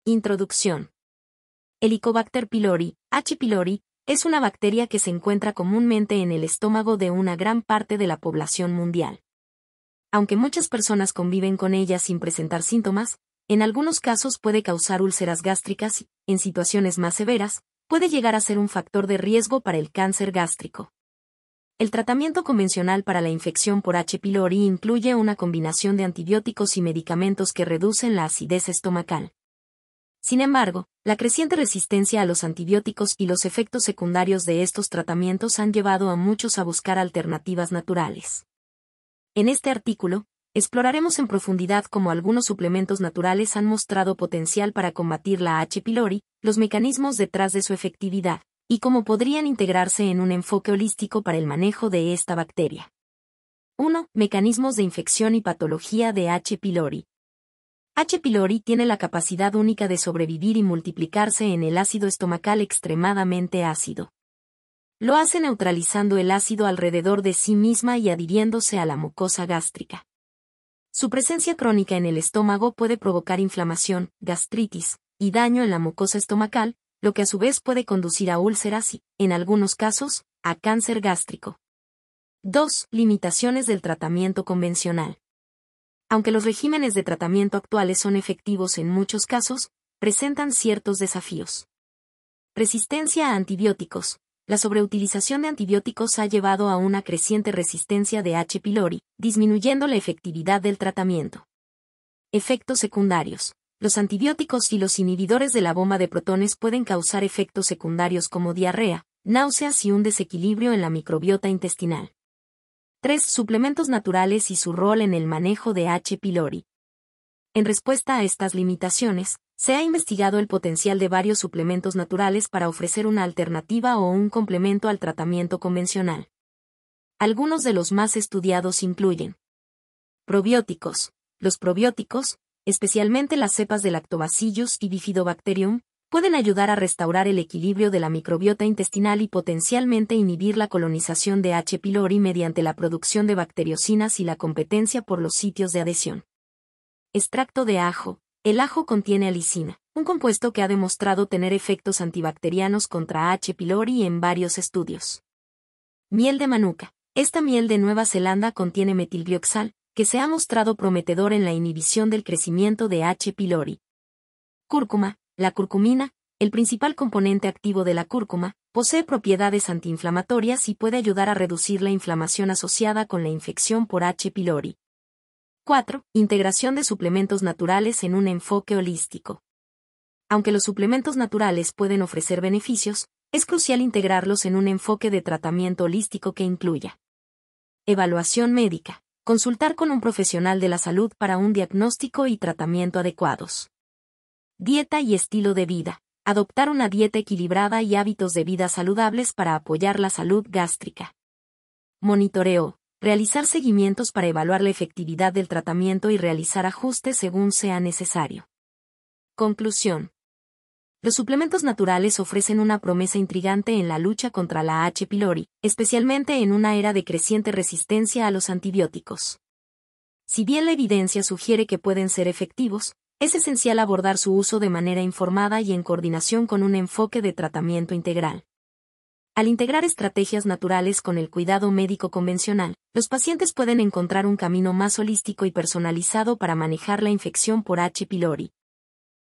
Introducción. Helicobacter pylori, H. pylori, es una bacteria que se encuentra comúnmente en el estómago de una gran parte de la población mundial. Aunque muchas personas conviven con ella sin presentar síntomas, en algunos casos puede causar úlceras gástricas y, en situaciones más severas, puede llegar a ser un factor de riesgo para el cáncer gástrico. El tratamiento convencional para la infección por H. pylori incluye una combinación de antibióticos y medicamentos que reducen la acidez estomacal. Sin embargo, la creciente resistencia a los antibióticos y los efectos secundarios de estos tratamientos han llevado a muchos a buscar alternativas naturales. En este artículo, exploraremos en profundidad cómo algunos suplementos naturales han mostrado potencial para combatir la H. pylori, los mecanismos detrás de su efectividad, y cómo podrían integrarse en un enfoque holístico para el manejo de esta bacteria. 1. Mecanismos de infección y patología de H. pylori. H. pylori tiene la capacidad única de sobrevivir y multiplicarse en el ácido estomacal extremadamente ácido. Lo hace neutralizando el ácido alrededor de sí misma y adhiriéndose a la mucosa gástrica. Su presencia crónica en el estómago puede provocar inflamación, gastritis, y daño en la mucosa estomacal, lo que a su vez puede conducir a úlceras y, en algunos casos, a cáncer gástrico. 2. Limitaciones del tratamiento convencional. Aunque los regímenes de tratamiento actuales son efectivos en muchos casos, presentan ciertos desafíos. Resistencia a antibióticos. La sobreutilización de antibióticos ha llevado a una creciente resistencia de H. pylori, disminuyendo la efectividad del tratamiento. Efectos secundarios. Los antibióticos y los inhibidores de la bomba de protones pueden causar efectos secundarios como diarrea, náuseas y un desequilibrio en la microbiota intestinal. 3. Suplementos naturales y su rol en el manejo de H. pylori. En respuesta a estas limitaciones, se ha investigado el potencial de varios suplementos naturales para ofrecer una alternativa o un complemento al tratamiento convencional. Algunos de los más estudiados incluyen probióticos. Los probióticos, especialmente las cepas de Lactobacillus y Bifidobacterium, pueden ayudar a restaurar el equilibrio de la microbiota intestinal y potencialmente inhibir la colonización de H. pylori mediante la producción de bacteriocinas y la competencia por los sitios de adhesión. Extracto de ajo. El ajo contiene alicina, un compuesto que ha demostrado tener efectos antibacterianos contra H. pylori en varios estudios. Miel de manuka. Esta miel de Nueva Zelanda contiene metilbioxal, que se ha mostrado prometedor en la inhibición del crecimiento de H. pylori. Cúrcuma. La curcumina, el principal componente activo de la cúrcuma, posee propiedades antiinflamatorias y puede ayudar a reducir la inflamación asociada con la infección por H. pylori. 4. Integración de suplementos naturales en un enfoque holístico. Aunque los suplementos naturales pueden ofrecer beneficios, es crucial integrarlos en un enfoque de tratamiento holístico que incluya evaluación médica, consultar con un profesional de la salud para un diagnóstico y tratamiento adecuados. Dieta y estilo de vida. Adoptar una dieta equilibrada y hábitos de vida saludables para apoyar la salud gástrica. Monitoreo. Realizar seguimientos para evaluar la efectividad del tratamiento y realizar ajustes según sea necesario. Conclusión. Los suplementos naturales ofrecen una promesa intrigante en la lucha contra la H. pylori, especialmente en una era de creciente resistencia a los antibióticos. Si bien la evidencia sugiere que pueden ser efectivos, es esencial abordar su uso de manera informada y en coordinación con un enfoque de tratamiento integral. Al integrar estrategias naturales con el cuidado médico convencional, los pacientes pueden encontrar un camino más holístico y personalizado para manejar la infección por H. pylori.